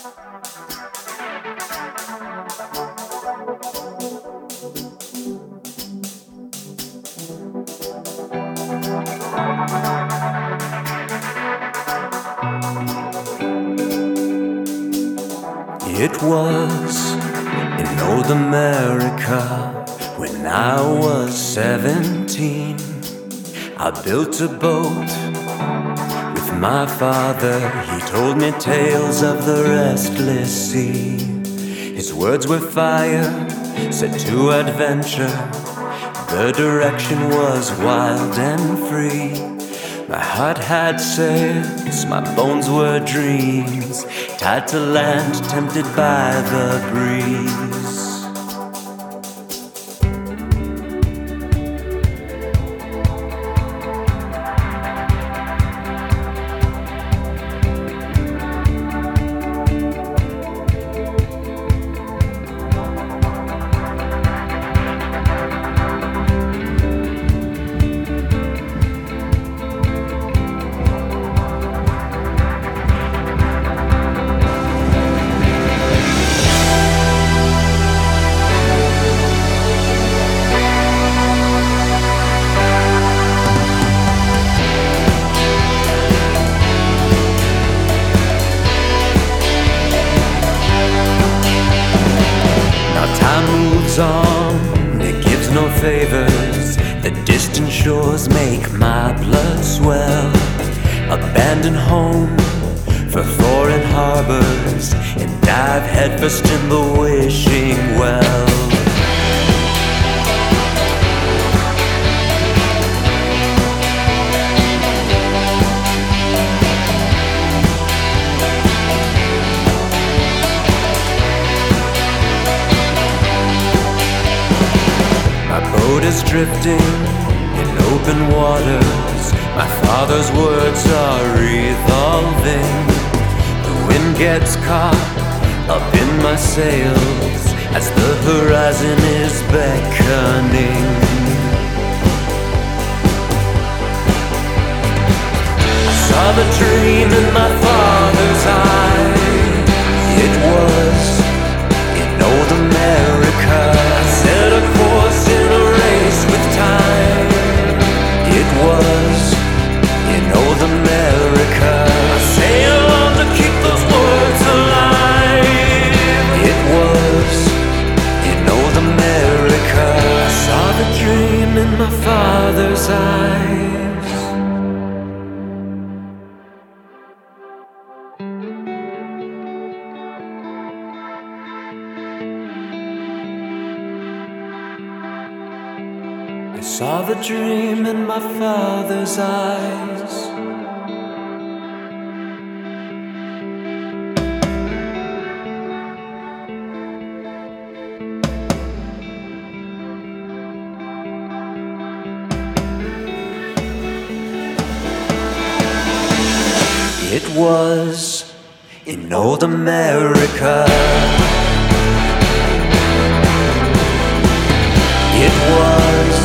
It was in old America when I was 17. I built a boat with my father. He told me tales of the restless sea. His words were fire, set to adventure. The direction was wild and free. My heart had sails, my bones were dreams, tied to land, tempted by the breeze. On, it gives no favors. The distant shores make my blood swell. Abandon home for foreign harbors and dive headfirst in the wishing well. Boat is drifting in open waters. My father's words are revolving. The wind gets caught up in my sails as the horizon is beckoning. I saw the dream in my father's eyes. It was in old America. I set a course in a race with time. It was in old America. I sail on to keep those words alive. It was in old America. I saw the dream in my father's eyes. I saw the dream in my father's eyes. It was in old America. It was